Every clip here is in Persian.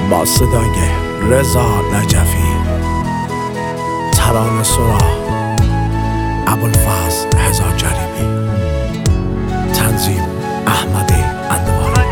با صدای رضا نجفی، ترانه سرا ابوالفضل هزار جریمی، تنظیم احمد اندواری.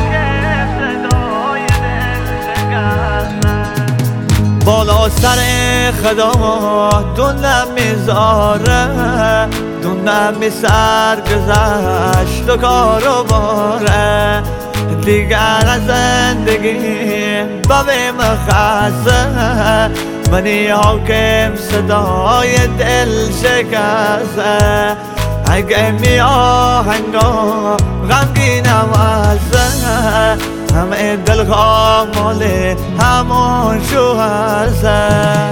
بالا سر خدا دونم میذاره، دونم می سر گذشت و کارو باره، دیگر از زندگی ببیم خسته، منی حاکم صدای دل شکسته، اگه می آهنگا غمگینم ازه، همه دلها مال همون شو هسته،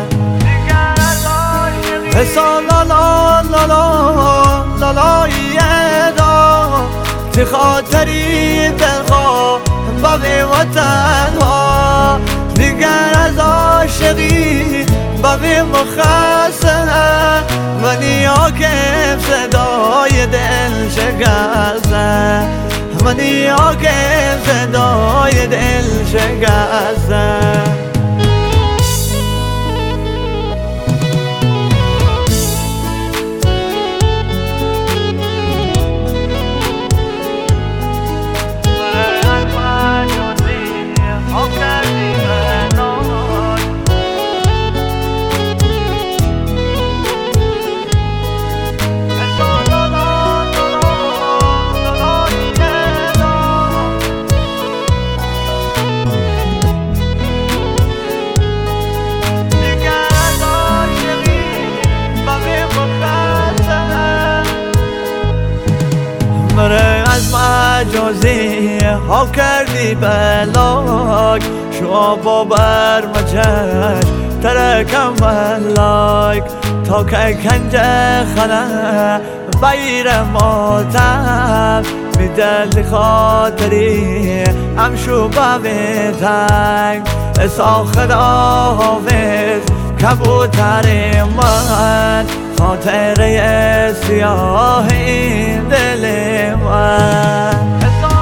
حسا لا لا لا لا لا لا یدا تی خاطری دلها بابی وطن ها، دیگر از عاشقی بابی مخصه، منی حاکم صدای دل شکسته، منی حاکم صدای دل شکسته. مره از مجازی ها کردی بلاک، شما با برمجش ترکم بلاک، تا که کنجه خانه بیر ماتم، میدلی خاطری امشو ببیتنگ، اسا خدا حافظ کبوتر من، خاطره سیاه این دل من،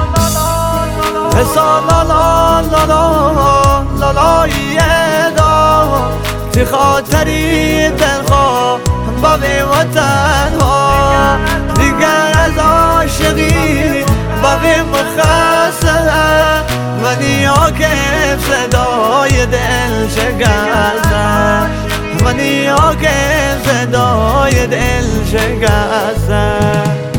حسا لا لا لا لا لا لا یدا تی خاطری دلها بابی وطن ها، دیگر از عاشقی بابی مخصه، منی حاکم صدای دل شکسته، منی حاکم صدای دل شکسته.